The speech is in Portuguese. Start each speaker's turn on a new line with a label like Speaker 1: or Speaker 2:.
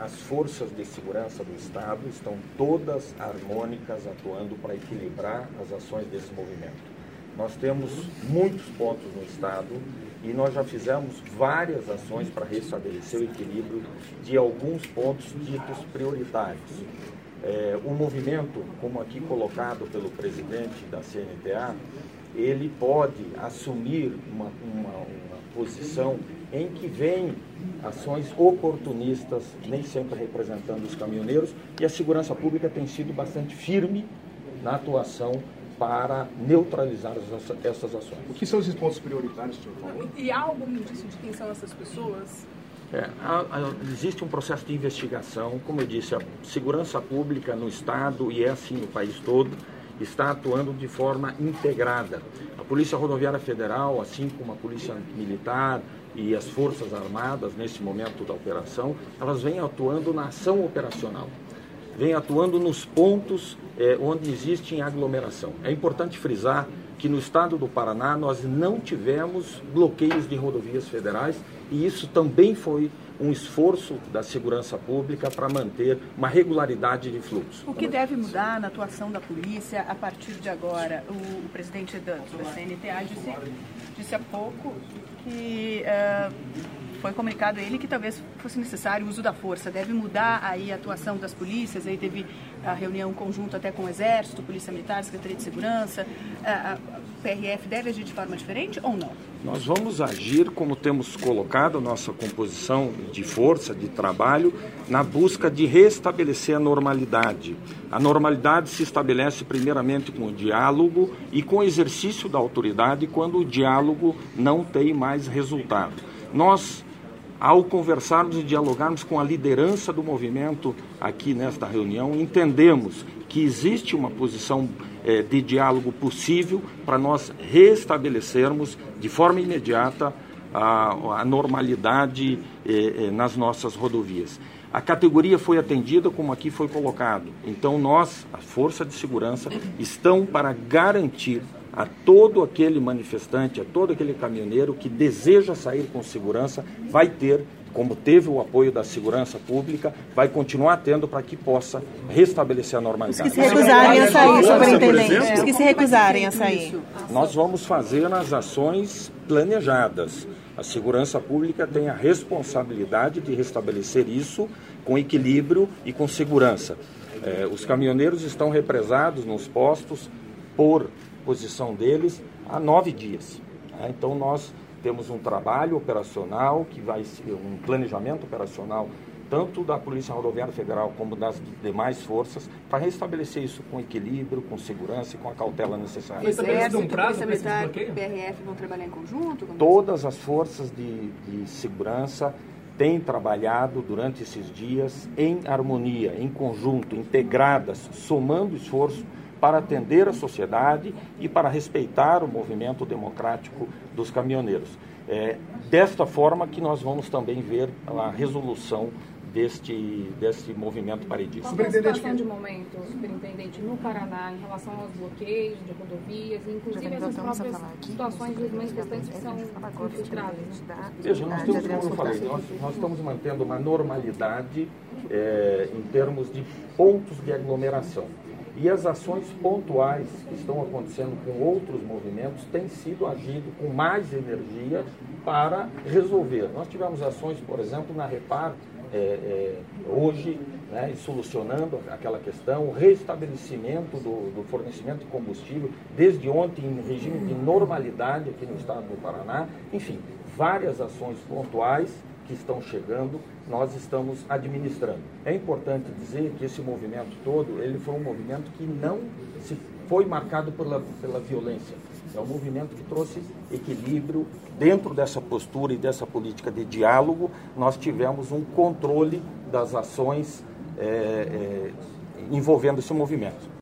Speaker 1: as forças de segurança do Estado estão todas harmônicas, atuando para equilibrar as ações desse movimento. Nós temos muitos pontos no Estado e nós já fizemos várias ações para restabelecer o equilíbrio de alguns pontos ditos prioritários. O movimento, como aqui colocado pelo presidente da CNTA, ele pode assumir uma posição em que vem ações oportunistas, nem sempre representando os caminhoneiros, e a segurança pública tem sido bastante firme na atuação para neutralizar essas ações.
Speaker 2: O que são esses pontos prioritários, senhor Paulo?
Speaker 3: E há algum indício de quem são essas pessoas?
Speaker 1: Existe um processo de investigação. Como eu disse, a segurança pública no Estado, e é assim no país todo, está atuando de forma integrada. A Polícia Rodoviária Federal, assim como a Polícia Militar e as Forças Armadas, nesse momento da operação, elas vêm atuando na ação operacional, vêm atuando nos pontos onde existe aglomeração. É importante frisar que no estado do Paraná nós não tivemos bloqueios de rodovias federais, e isso também foi um esforço da segurança pública para manter uma regularidade de fluxo.
Speaker 3: O que deve mudar na atuação da polícia a partir de agora? O presidente da CNTA disse há pouco que foi comunicado a ele que talvez fosse necessário o uso da força. Deve mudar aí a atuação das polícias? Aí teve a reunião conjunta até com o Exército, Polícia Militar, Secretaria de Segurança. A PRF deve agir de forma diferente ou não?
Speaker 1: Nós vamos agir como temos colocado a nossa composição de força, de trabalho, na busca de restabelecer a normalidade. A normalidade se estabelece primeiramente com o diálogo e com o exercício da autoridade quando o diálogo não tem mais resultado. Nós, ao conversarmos e dialogarmos com a liderança do movimento aqui nesta reunião, entendemos que existe uma posição de diálogo possível para nós restabelecermos de forma imediata a normalidade nas nossas rodovias. A categoria foi atendida como aqui foi colocado. Então nós, a Força de Segurança, estão para garantir a todo aquele manifestante, a todo aquele caminhoneiro que deseja sair com segurança, vai ter, como teve o apoio da segurança pública, vai continuar tendo para que possa restabelecer a normalidade.
Speaker 4: Os que se recusarem a sair, superintendente. Os que se recusarem a sair.
Speaker 1: Nós vamos fazer as ações planejadas. A segurança pública tem a responsabilidade de restabelecer isso com equilíbrio e com segurança. Os caminhoneiros estão represados nos postos por posição deles há 9 dias. Então nós temos um trabalho operacional, que vai ser um planejamento operacional, tanto da Polícia Rodoviária Federal como das demais forças, para restabelecer isso com equilíbrio, com segurança e com a cautela necessária.
Speaker 3: Exército, Polícia Militar, PRF vão trabalhar em conjunto?
Speaker 1: Todas as forças de segurança têm trabalhado durante esses dias em harmonia, em conjunto, integradas, somando esforço para atender a sociedade e para respeitar o movimento democrático dos caminhoneiros. Desta forma que nós vamos também ver a resolução deste movimento paredista.
Speaker 5: Qual é a situação de momento, superintendente, no Paraná em relação aos bloqueios de rodovias, inclusive essas próprias situações dos manifestantes que são infiltrados?
Speaker 1: Veja, nós temos, como eu falei, nós estamos mantendo uma normalidade em termos de pontos de aglomeração. E as ações pontuais que estão acontecendo com outros movimentos têm sido agido com mais energia para resolver. Nós tivemos ações, por exemplo, na Repar, hoje, solucionando aquela questão, o restabelecimento do fornecimento de combustível, desde ontem em regime de normalidade aqui no estado do Paraná. Enfim, várias ações pontuais que estão chegando, nós estamos administrando. É importante dizer que esse movimento todo, ele foi um movimento que não foi marcado pela violência. É um movimento que trouxe equilíbrio dentro dessa postura e dessa política de diálogo. Nós tivemos um controle das ações envolvendo esse movimento.